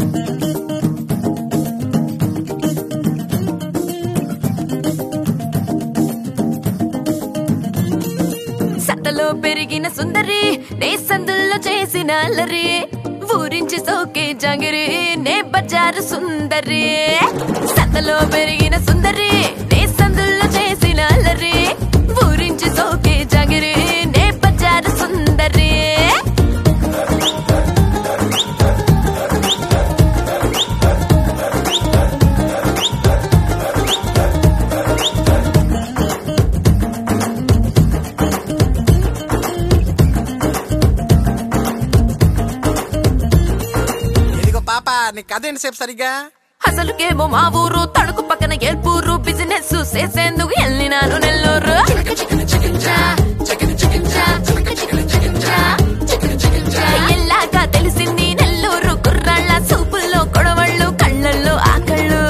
సతలో పెరిగిన సుందరి నే సందుల్లో చేసిన అల్లరి ఊరించి సోకే జాంగిరి నే బజారు సుందరి సతలో పెరిగిన సుందరి నే సందుల్లో చేసిన అల్లరి ఊరించి సోకే జాంగిరి నే బజారు సుందరి కదేంటి సేపు సరిగా అసలుకేమో మా ఊరు తడుకు పక్కన ఏల్పూరు బిజినెస్ చేసేందుకు వెళ్ళినాను నెల్లూరు ఎల్లాగా తెలిసింది నెల్లూరు కుర్రాళ్ళ సూపుల్లో కొడవళ్ళు కళ్ళల్లో ఆకళ్ళు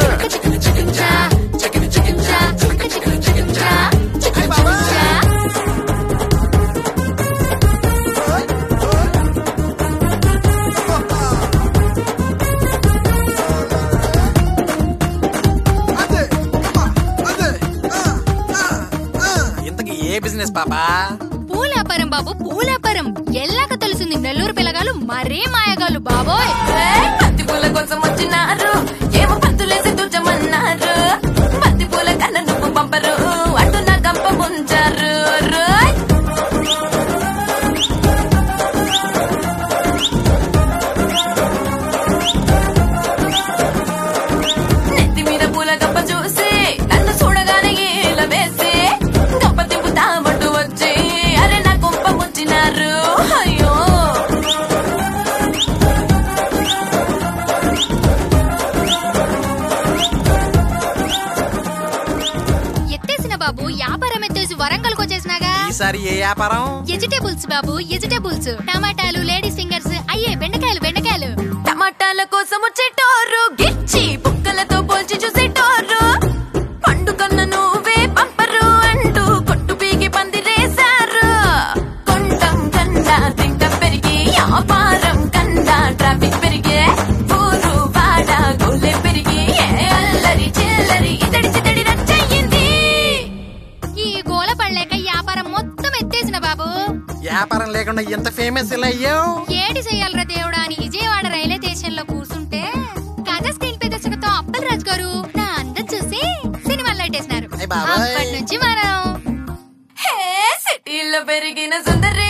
బిజినెస్ పాపా పూలాపరం బాబు పూలాపరం ఎల్లాక తెలిసింది నెల్లూరు పిల్లగాలు మరే మాయగాలు బాబోయ్ బంతి పూల కోసం వచ్చినారు ఏమో పంతులేసి తుజమన్నారు బంతి పూల కన్నా నువ్వు పంపరు అటు నా గంప ముంచారు నెత్తి మీద పూల గంప చూసి నన్ను చూడగానే ఇలా వేసి గంప తిప్పుతామంటూ వచ్చి అరే నా గొంప ముంచినారు అయ్యో ఎత్తేసిన బాబు వ్యాపారం ఎత్తేసి వరంగల్కి వచ్చేసినాగా ఈసారి ఏ వ్యాపారం వెజిటేబుల్స్ బాబు వెజిటేబుల్స్ టమాటాలు లేడీస్ ఫింగర్స్ అయ్యే బెండకాయలు టమాటాల కోసం వచ్చేటోరు గిచ్చి బుక్కలతో పోల్చి చూసేటోరు పండు కన్న నువ్వే పంపరు అంటూ కొట్టు పీకి పందిరేశారు కొండం కన్నా తింటం పెరిగి వ్యాపారం కన్నా ట్రాఫిక్ పెరిగే ఊరు వాడ గోలే పెరిగి అల్లరి చిల్లరి ఇతడి చితడి రచ్చయింది ఈ గోల పడలేక వ్యాపారం మొత్తం ఎత్తేసిన బాబు వ్యాపారం లేకుండా ఎంత ఫేమస్ ఇలా అయ్యావు ఏడి చెయ్యాలరా దేవుడా అని విజయవాడ రైల్వే స్టేషన్ లో కూర్చుంటే కథ స్క్రీన్ పే దర్శకతో అప్పల్ రాజు గారు నా అందం చూసి సినిమాలో లైటేసినారు అప్పటి నుంచి మనం సిటీలో పెరిగిన సుందరి